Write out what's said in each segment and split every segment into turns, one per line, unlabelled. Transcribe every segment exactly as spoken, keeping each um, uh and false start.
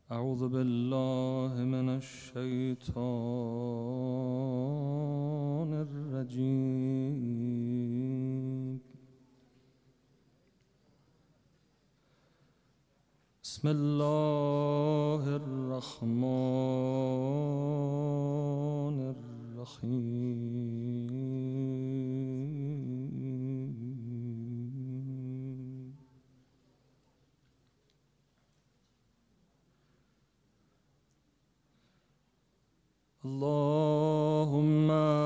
اعوذ بالله من الشیطان الرجیم. بسم الله الرحمن الرحیم. اللهم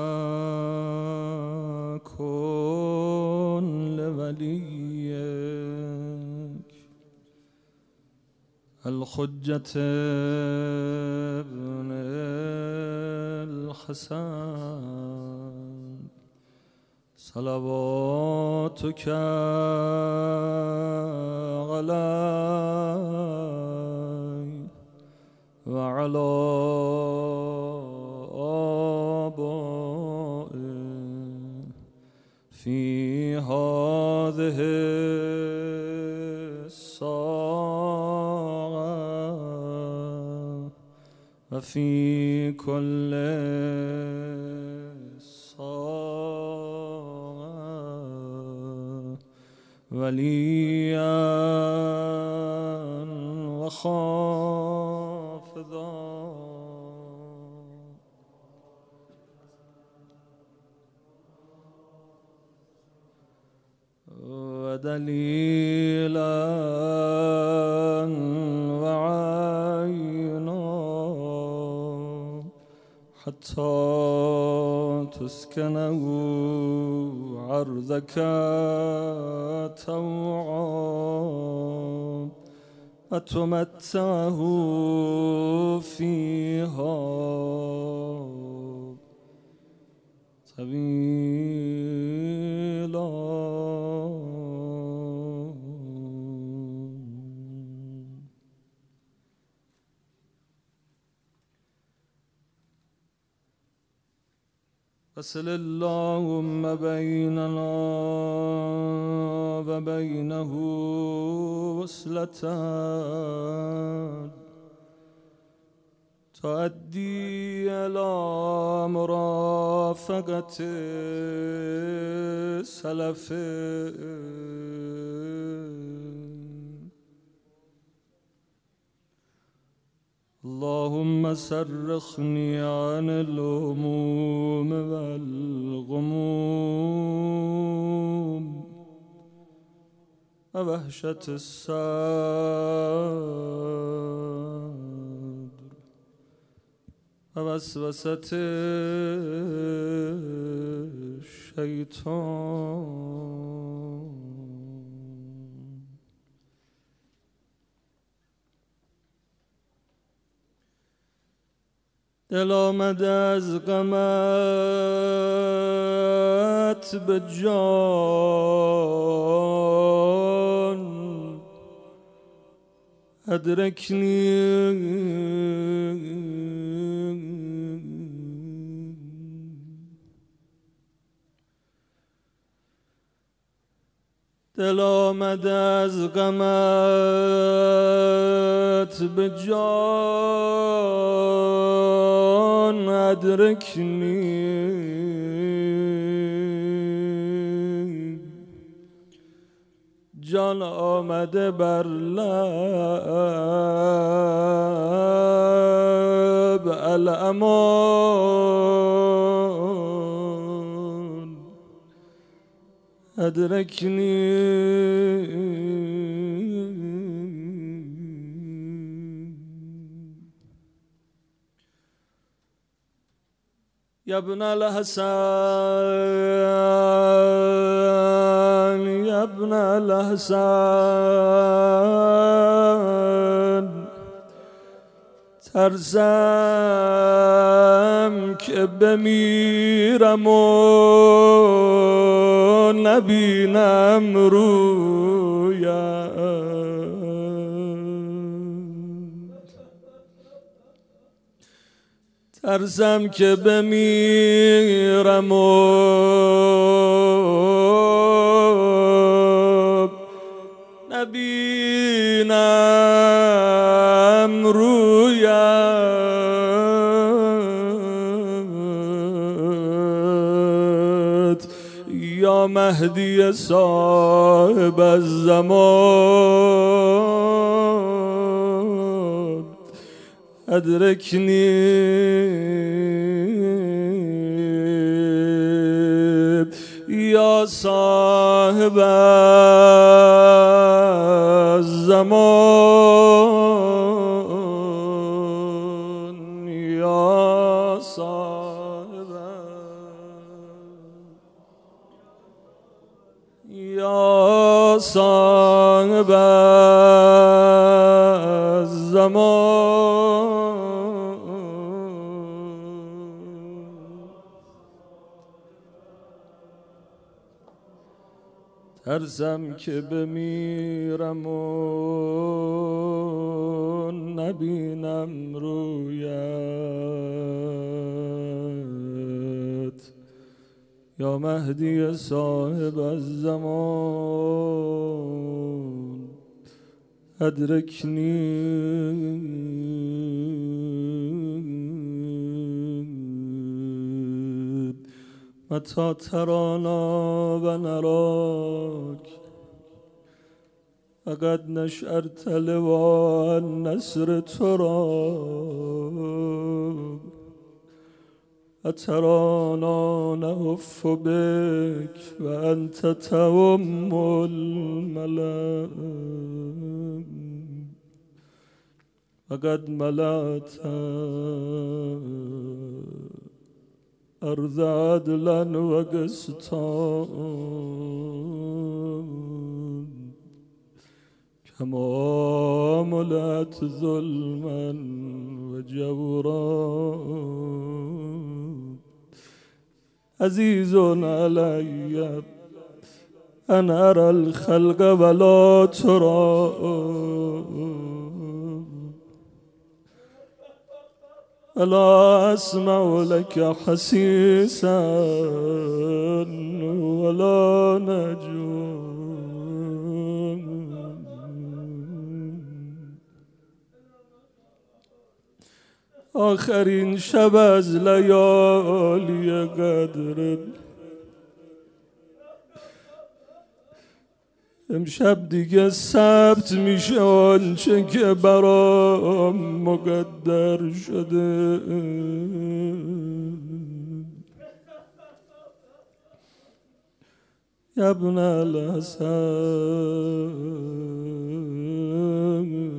كن لوليك الحجة ابن الحسن صلواتك عليه وعلى في هذه الساعة وفي كل ساعة وليا وخافضا ودليلا وعينا حتى تسكنه عرضك طوعا وتمتعه فيها طويلا. فصل اللهم بيننا وبينه وصلة تؤدي إلى مرافقة سلف اللهم سرخني عن الهموم والغموم ووحشة الصدر ووسوسة الشيطان. دل آمده از غمت به جان ادرکنی دل آمده از غمت به جان ادرکنی جان آمده بر لب الامان ادرکنی. يا ابن الحسن يا ابن الحسن ترسم که بمیرم و نبینم رویم ترسم که بمیرم و نبینم رو مهدی صاحب الزمان ادرکنی یا صاحب الزمان یا صاحب یا صاحب الزمان ترسم که بمیرم و نبینم رویت یا مهدی صاحب الزمان ادرکنی متى ترانا و نراک فقد نشأرت لواء النصر ترا أترانا نهف بك وأنت توم الملأ فقد ملأت أرض عدلا وقسطا كما ملأت ظلما وجورا عزيز علي أن أرى الخلق ولا ترى ألا أسمع لك حسيسا ولا نجوى آخرین شب از لیالی قدر امشب دیگه ثبت میشه آنچه که برام مقدر شده یا ابن الحسن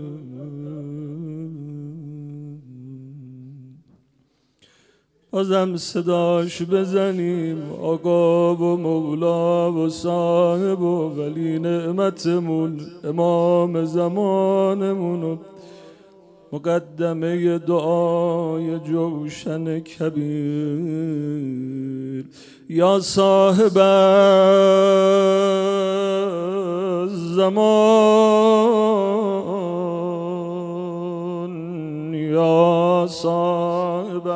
بازم صداش بزنیم آقا و مولا و صاحب و ولی نعمتمون امام زمانمون مقدمه دعای جوشن کبیر یا صاحب الزمان یا صاحب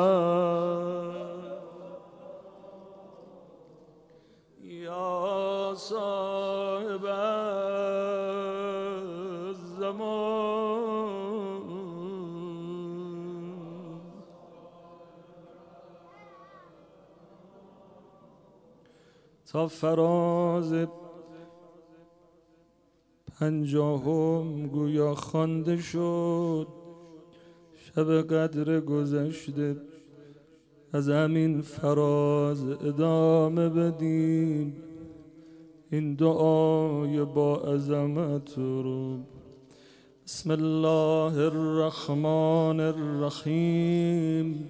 صاحب الزمان تا فراز پنجاهم گویا خوانده شد شب قدر گذشته از همین فراز ادامه بدیم این دعای با عظمت رو بسم الله الرحمن الرحیم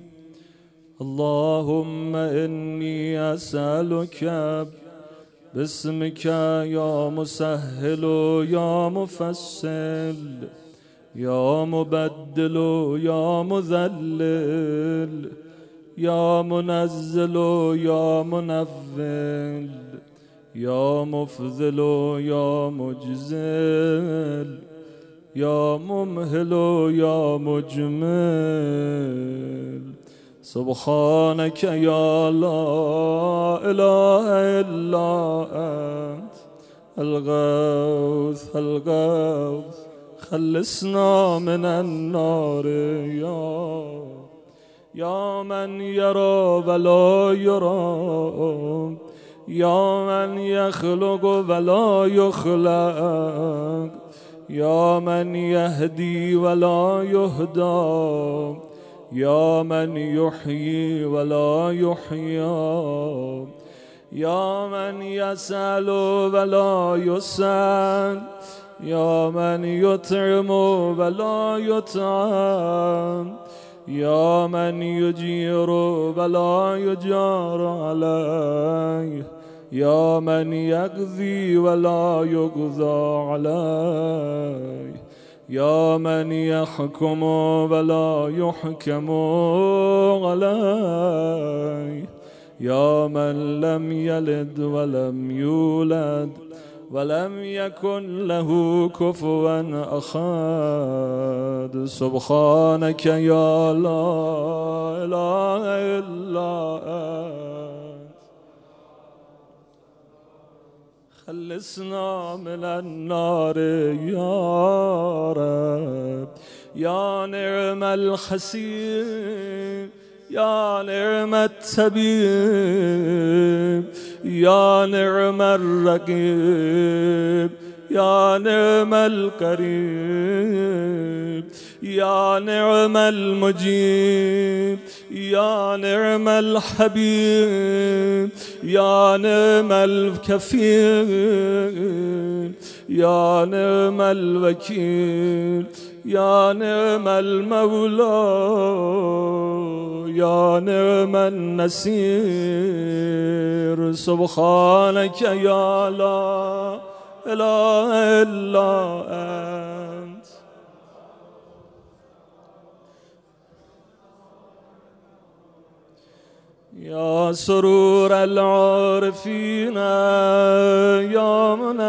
اللهم انی اسألک باسمک یا مسهل یا مفصل یا مبدل یا مذلل یا منزل یا منول یا مفضل یا مجزل یا ممهل یا مجمل سبحانك یا لا اله الا انت الغوث الغوث خلصنا من النار یا یا من یرا ولا یرا یا من یخلق ولا یخلق یا من یهدی ولا یهدی یا من یحیی ولا یحیی یا من یسأل ولا یسأل یا من یطعم ولا یطعم یا من یجیر ولا یجار علیه یا من یقضی ولا یقضى علیه یا من یحکم ولا یحکم علیه یا من لم یلد ولم یولد ولم یکن له کفوا احد سبحانك یا لا اله الا انت خلصنا من النار یا رب یا نعم الحسیب یا نعم الطبیب یا نعم الرقیب یا نعم القریب یا نعم المجیب یا نعم الحبیب یا نعم الکفیل یا نعم الوکیل یا نعم المولا یا نعم النصير سبحانك یا لا اله الا انت یا سرور العارفین یا من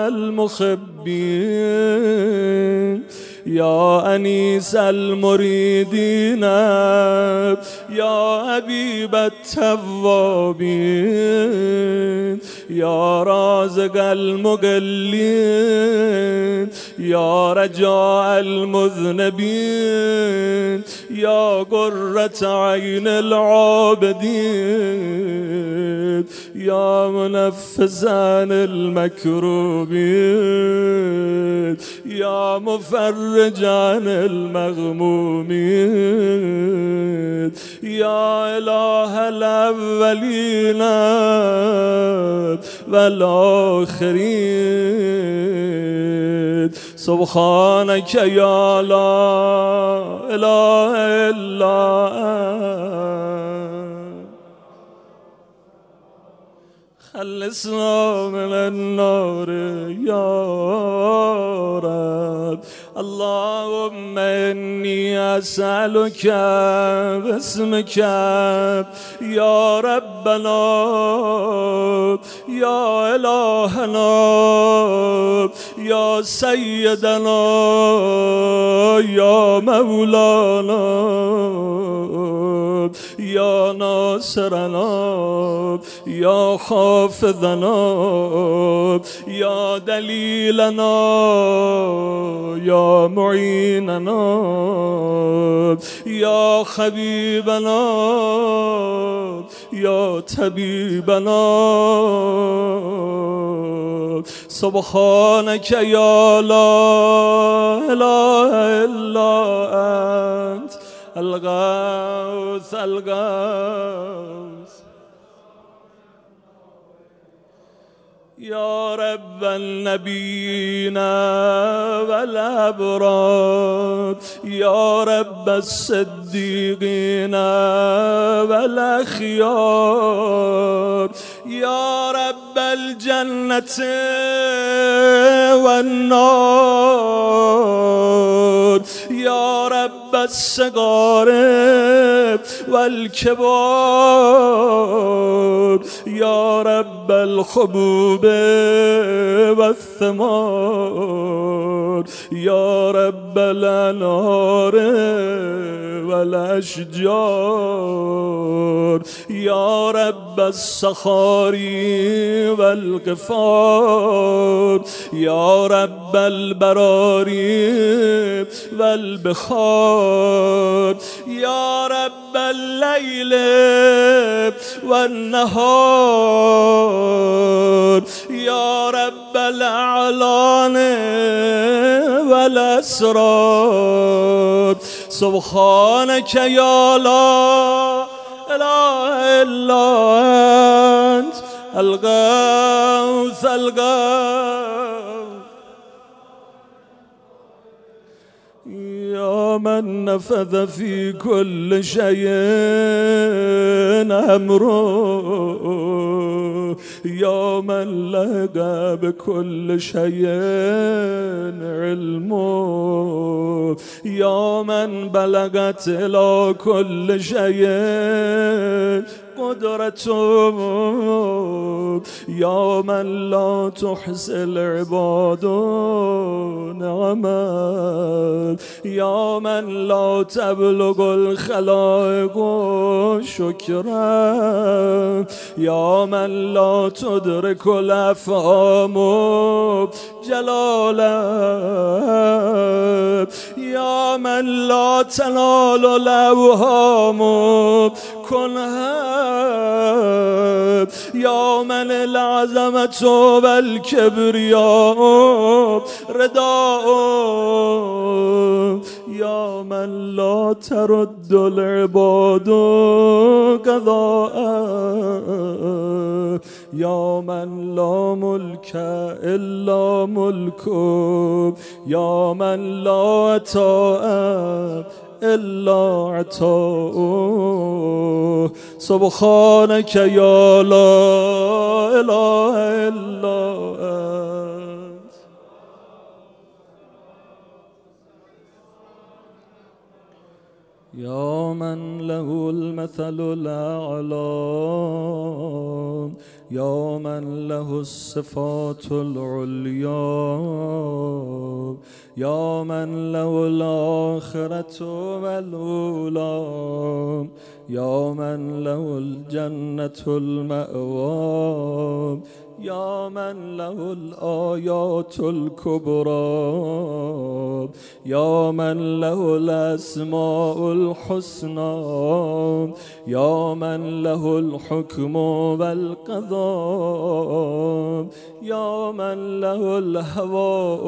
المحبین یا انیس المریدین یا حبیب التوابین یا رازق المقلین یا رجاء المذنبین یا قرة عین العابدین یا منفذا المکروبین یا مفرجا المغمومین یا اله الاولین والآخرین سبحانك یا لا اله الا انت خلصنا من النار یا رب اللهم انی اسألك باسمك یا ربنا یا الهنا یا سیدنا یا مولانا یا ناصرنا یا حافظنا یا دلیلنا یا معیننا یا حبیبنا یا طبیبنا سبحانك یا لا اله الا انت الغوث الغوث یا رب النبیین والابرار یا رب الصدیقین والاخیار یا رب الجنة والنار یا رب الصغار والكبار یا رب الحبوب والثمار یا رب الانهار والأشجار يا رب الصخار والغفار يا رب البراري والبخار يا رب الليل والنهار يا رب الأعلان والأسرار سبحانك يا لا إله إلا أنت الغوث الغوث يا من نفذ في كل شيء أمره يا من لقى بكل شيء علمه يا من بلغت إلى كل شيء قدرته يا من لا تحصي العباد نعمه يا من لا تبلغ الخلائق شكرا يا من لا تدرك الأفهام جلالا يا من لا تنال الأوهام كنها يا من العظمة والكبرياء رداء يا من لا ترد العباد قضاء يا من لا ملك إلا ملكه يا من لا عطاء إلا عطاؤه سبحانك يا لا إله إلا أنت يا من له المثل الأعلى يا من له الصفات العليا يا من له الآخرة والأولى يا من له الجنة المأوى يا من له الآيات الكبرى يا من له الأسماء الحسنى يا من له الحكم والقضاء يا من له الهواء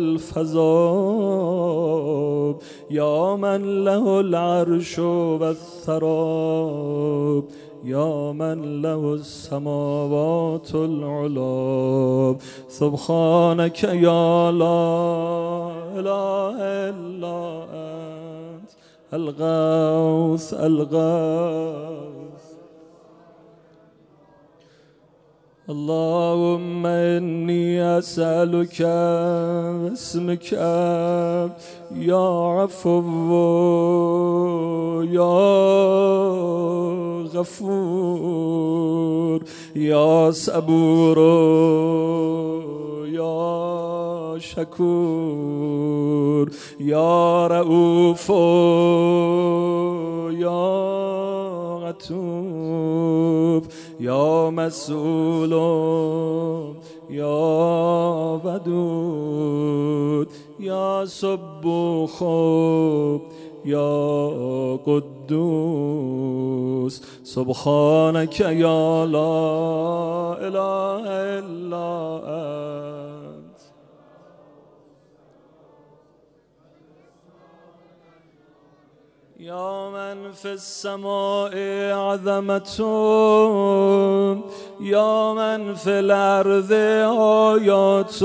والفضاء يا من له العرش والثرى يا من له السماوات العلى سبحانك يا لا إله إلا أنت الغوث الغوث اللهم إني أسألك باسمك يا عفو يا غفور يا صبور يا شكور يا رؤوف يا عطوف يا مسؤول يا ودود يا سبوح يا قدوس سبحانك يا لا إله إلا أنت يا من في السماء عظمة يا من في الأرض آيات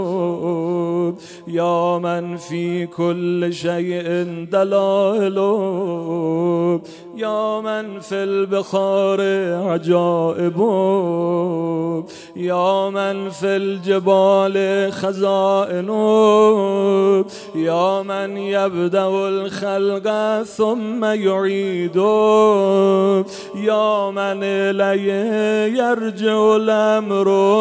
يا من في كل شيء دلائل يا من في البحار عجائب يا من في الجبال خزائن يا من يبدأ الخلق ثم يعيد يا من إليه يرجع الأمر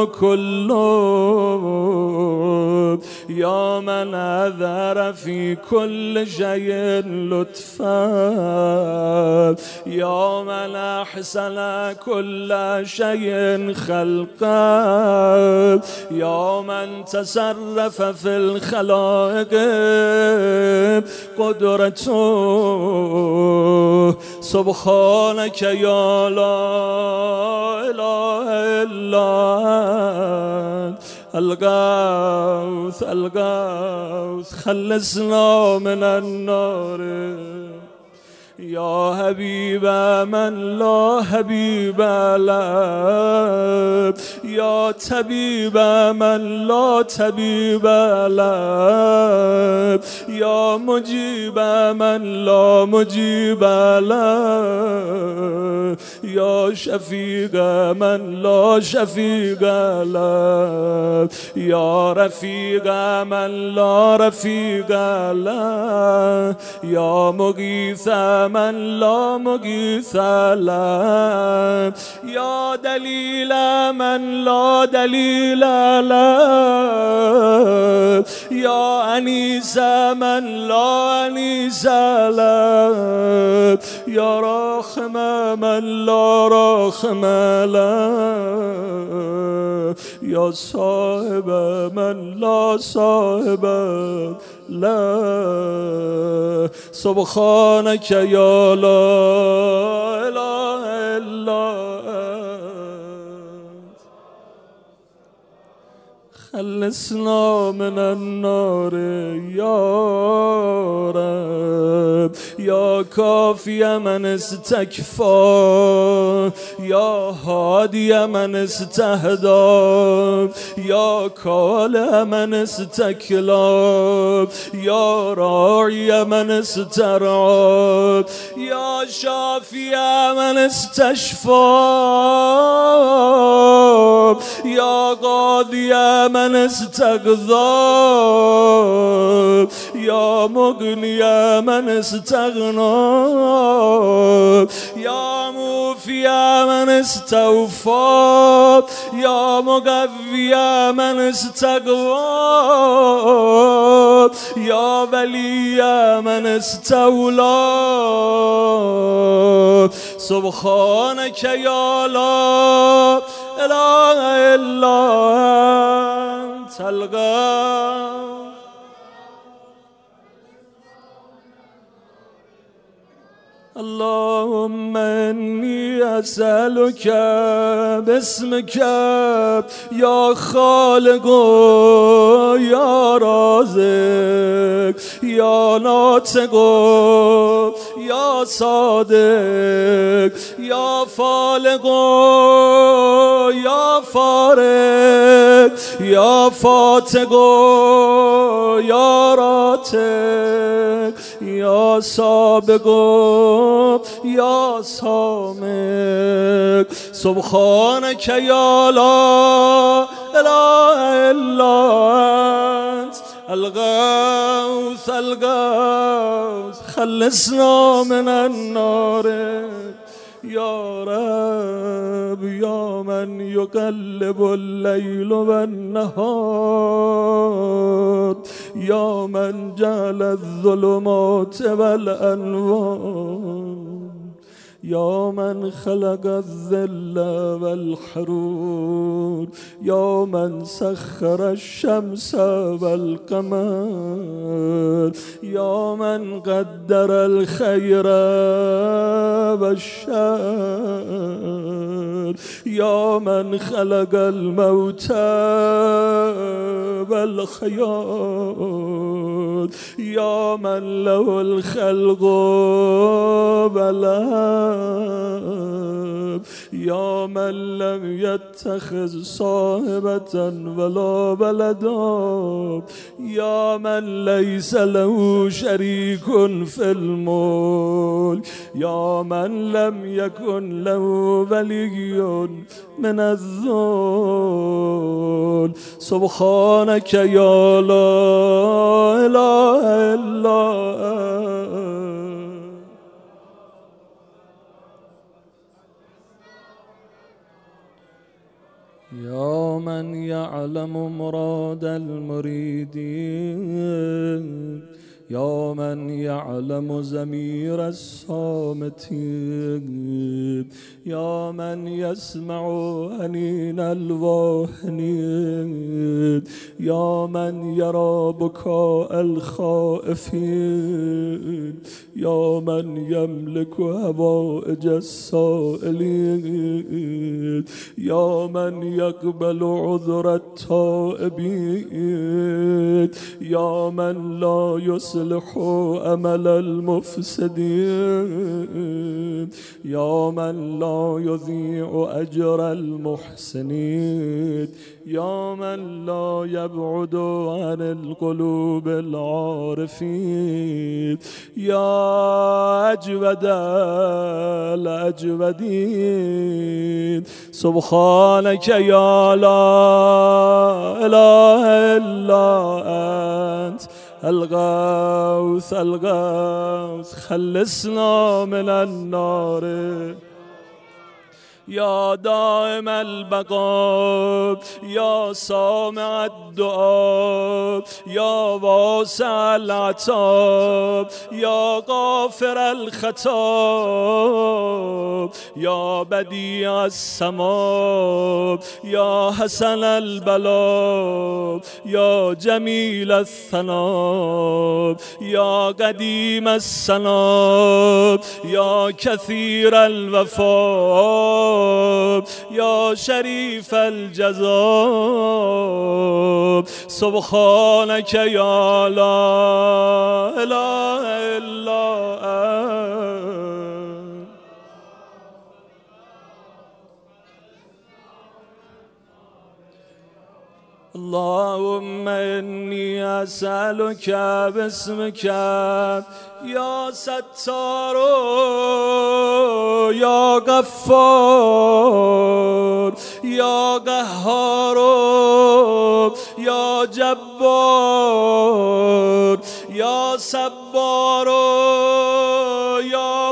كله يا من أذر في كل شيء لطفا يا من أحسن كل شيء خلقا يا من تصرف في الخلائق قدرته سبحانك يا لا إله إلا أنت الغوث الغوث خلصنا من النار يا حبيب من لا حبيب له يا طبيب من لا طبيب له يا مجيب من لا مجيب له يا شفيق من لا شفيق له يا رفيق من لا رفيق له يا مغيث من لا مغيث له يا دليل من لا دليل له يا أنيس من لا أنيس له يا راحم من لا راحم له يا صاحب من لا صاحب لا سبحانك يا لا إله إلا أنت خلصنا من النار يا رب يا كافي من استكفى يا هادي من استهدى يا كال من استكلى يا راعي من استرعى يا شافي من استشفى يا قاضي من استقضى يا مغني من استغنى يا موفي من استوفى يا مقوي من استقوى يا ولي من استولى سبحانك يا لا إله إلا أنت الغوث اللهم إني أسألك باسمك يا خالق يا رازق يا ناطق يا صادق يا فالق يا فارق يا فاتق يا راتق يا سابق يا سامق سبحانك يا لا إله إلا أنت الغوث الغوث خلصنا من النار يا رب يا من يقلب الليل والنهار يا من جعل الظلمات والأنوار يا من خلق الذل والحرور يا من سخر الشمس والقمر يا من قدر الخير والشر يا من خلق الموت والحياة يا من له الخلق والأمر يا من لم يتخذ صاحبة ولا ولدا يا من ليس له شريك في الملك يا من لم يكن له ولي من الذل سبحانك يا لا إله إلا أنت من يعلم مراد المريدين يا من يعلم ضمير الصامتين يا من يسمع أنين الواهنين يا من يرى بكاء الخائفين يا من يملك هوائج السائلين يا من يقبل عذر التائبين يا من لا يصلح أمل المفسدين يا من لا يضيع أجر المحسنين يا من لا يبعد عن القلوب العارفين يا أجود الأجودين سبحانك يا لا إله إلا أنت الغوث الغوث خلصنا من النار يا دائم البقاء يا سامع الدعاء يا واسع العطاء يا غافر الخطا يا بديع السماء يا حسن البلاء يا جميل الثناء يا قديم السنا يا كثير الوفاء يا شريف الجزاء سبحانك يا لا إله إلا أنت اللهم إني أسألك باسمك يا ستار يا غفار يا قهار يا جبار يا صبار يا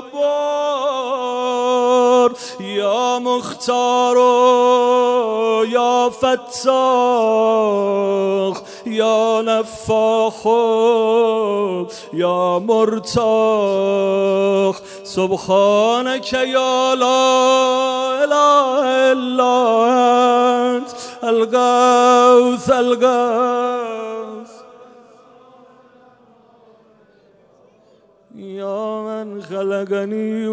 بار يا مختار يا فتاح يا نفاح يا مرتاح سبحانك يا لا إله إلا أنت الغوث الغوث يا من خلقني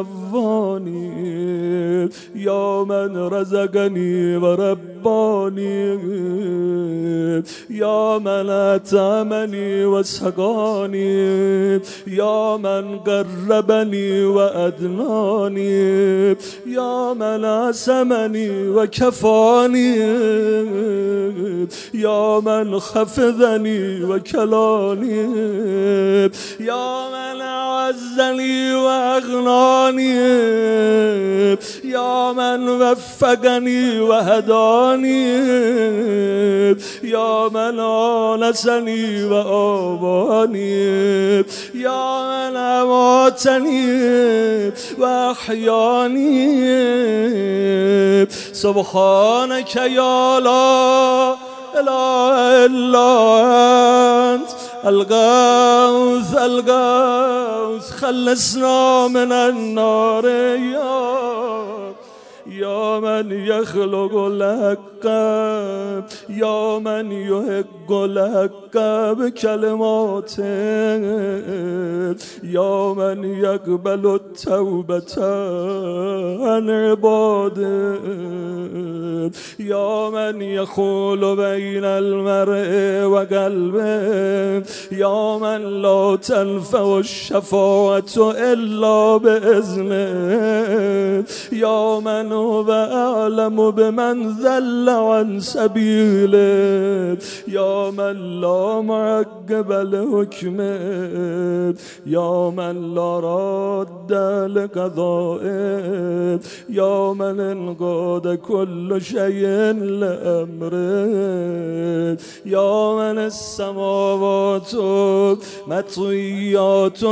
وسواني يا من رزقني ورباني يا من أطعمني وسقاني يا من قربني وأدناني يا من عصمني وكفاني يا من خفضني وكلاني يا من أعزني وأغناني يا من وفقني وهداني يا من آنسني وآواني يا من أماتني وأحياني سبحانك يا لا إله إلا أنت الغوث الغوث خلصنا من النار يا يا من يخلق الحق يا من يحق الحق بكلماته يا من يقبل التوبة عن عباده يا من يخول بين المرء وقلبه يا من لا تنفع الشفاعة إلا بإذنه يا من هو أعلم بمن ذل عن سبيله يا من لا معقب لحكمه يا من لا راد لقضائه يا من انقاد كل شيء لأمره يا من السماوات مطويات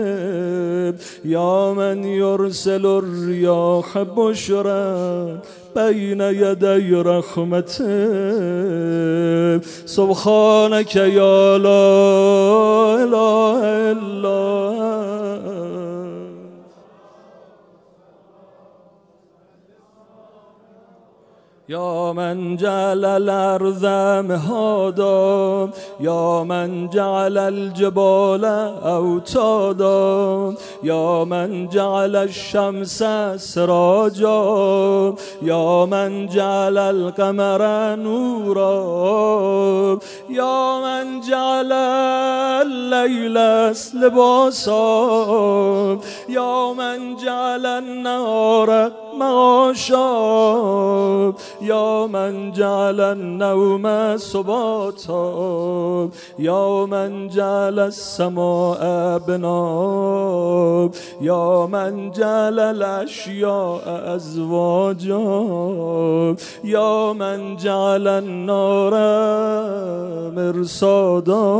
بيمينه يا من يرسل الرياح بشرا بين يدي رحمته. سبحانك يا لا إله إلا يا من جعل الأرض مهادا، يا من جعل الجبال أوتادا، يا من جعل الشمس سراجا، يا من جعل القمر نورا، يا من جعل الليل لباسا، يا من جعل النهار معاشا، يا من جعل النوم سباتا، يا من جعل السماء بناء، يا من جعل الأشياء أزواجا، يا من جعل النار مرصادا.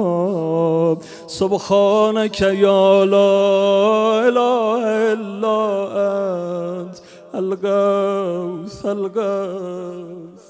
سبحانك يا لا إله إلا أنت الغوث الغوث.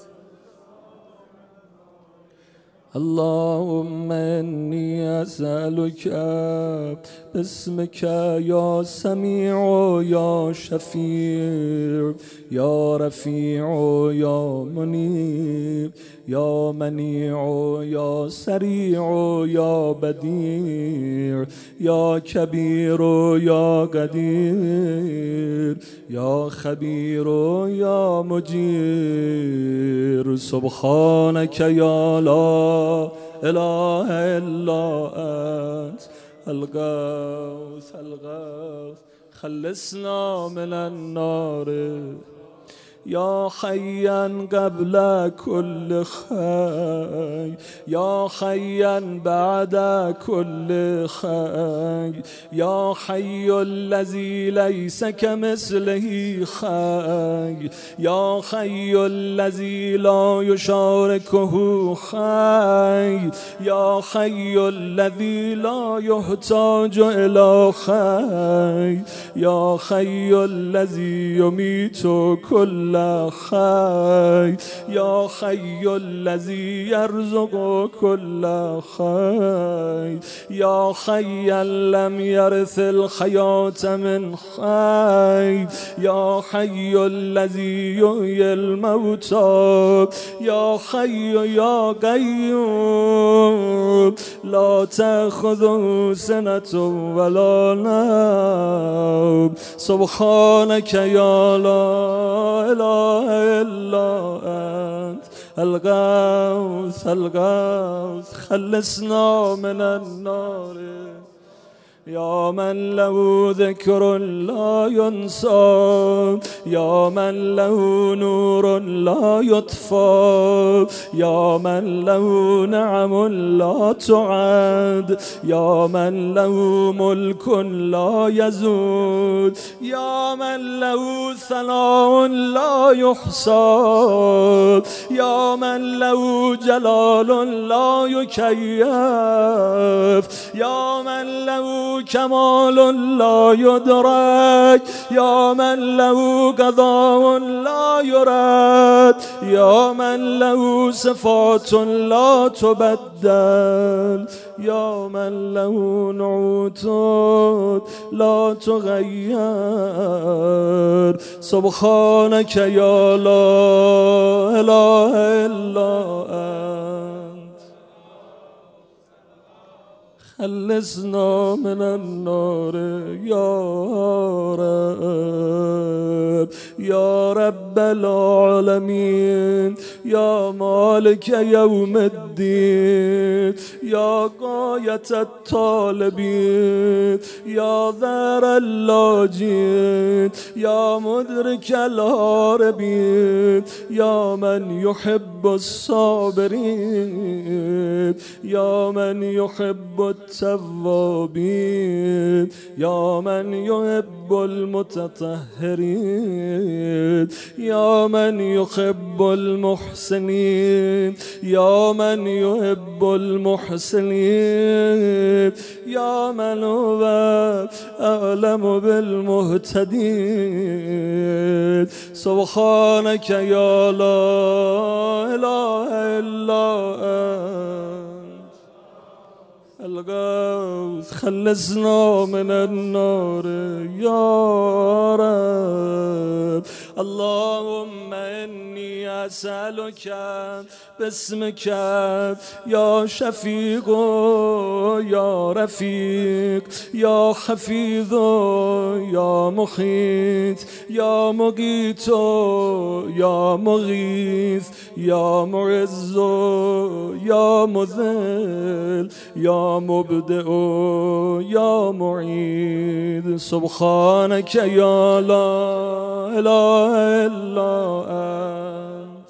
اللهم إني أسألك باسمك يا سميع يا شفيع يا رفيع يا منيب يا منيع يا سريع يا بديع يا كبير يا قدير يا خبير يا مجير. سبحانك يا لا إله إلا أنت الغوث الغوث. خلصنا من النار يا حيا قبل كل خير يا حيا بعد كل خير يا حي الذي ليس كمثله خير يا حي الذي لا يشاركه خير يا حي الذي لا يحتاج إلى خير يا حي الذي يميت كل خير يا حي الذي يرزق كل خير يا حيا لم يرث الحياة من خير يا حي الذي يحيي الموتى يا حي يا قيوم لا تأخذه سنة ولا نوم. سبحانك يا لا إله إلا أنت الغوث الغوث. خلصنا من النار يا من له ذكر لا ينسى يا من له نور لا يطفى يا من له نعم لا تعد يا من له ملك لا يزول يا من له ثناء لا يحصى يا من له جلال لا يكيف يا من له كمال لا يدرك يا من له قضاء لا يرد يا من له صفات لا تبدل يا من له نعوت لا تغير. سبحانك يا لا إله إلا أنت خلصنا من النار يا رب يا رب العالمين يا مالك يوم الدين يا غاية الطالبين يا ذر اللاجين يا مدرك الهاربين يا من يحب الصابرين يا من يحب التوابين يا من يحب المتطهرين يا من يحب المحسنين يا من يحب المحسنين يا من هو أعلم بالمهتدين سبحانك يا لا إله إلا أنت الغوث خلصنا من النار يا رب اللهم إني أسألك باسمك يا شفيق يا رفيق يا حفيظ يا محيط يا مقيت يا مغيث يا معز يا مذل يا مبدئ يا معيد سبحانك يا لا إله إلا أنت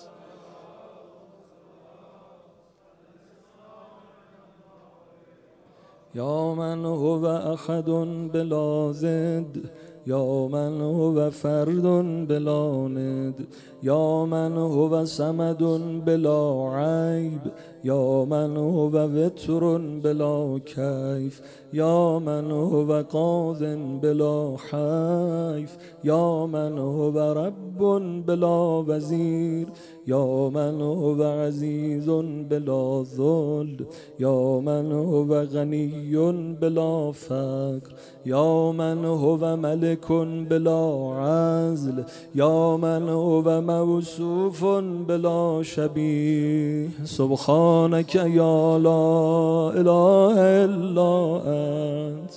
يا من هو أحد بلا ضد يا من هو فرد بلا ند يا من هو صمد بلا عیب یا من هو وتر بلا کیف یا من هو قاض بلا حیف یا من هو رب بلا وزیر یا من هو عزیز بلا ذل یا من هو غنی بلا فقر یا من هو ملک بلا عزل یا من هو موصوف بلا شبیه سبحانك یا لا اله الا انت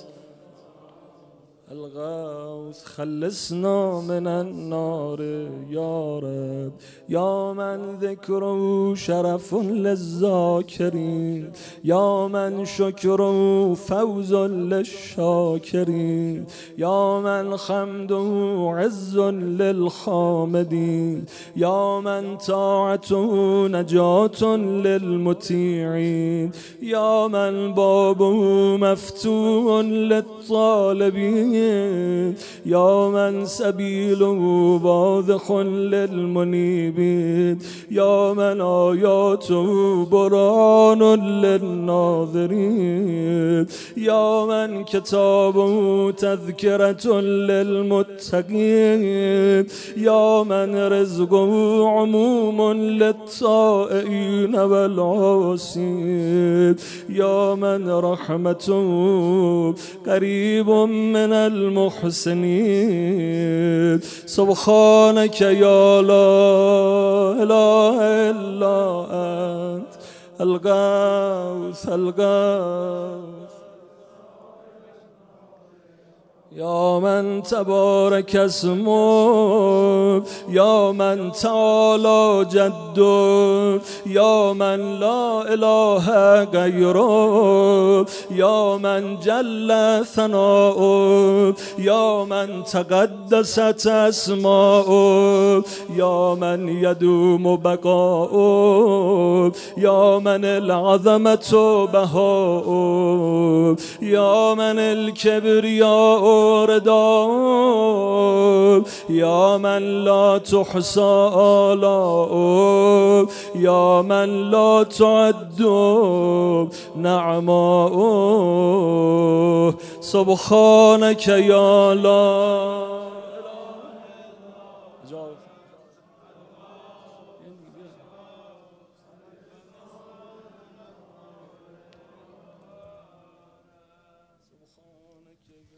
الغوث خلصنا من النار يا رب يا من ذكره شرف للذاكرين يا من شكره فوز للشاكرين يا من حمده عز للحامدين يا من طاعته نجاة للمطيعين يا من بابه مفتوح للطالبين يا من سبيله واضح للمنيبين يا من آياته برهان للناظرين يا من كتابه تذكرة للمتقين يا من رزقه عموم للطائعين والعاصين يا من رحمته قريب من المحسنين سبحانك يا لا إله إلا أنت الغوث الغوث يا من تبارك اسمه يا من تعالى جده يا من لا إله غيره يا من جل ثناؤه يا من تقدست أسماؤه يا من يدوم بقاؤه يا من العظمة بهاؤه يا من الكبرياء رداء يا من لا تحصى آلاء يا من لا تعد نعماء سبحانك يا لا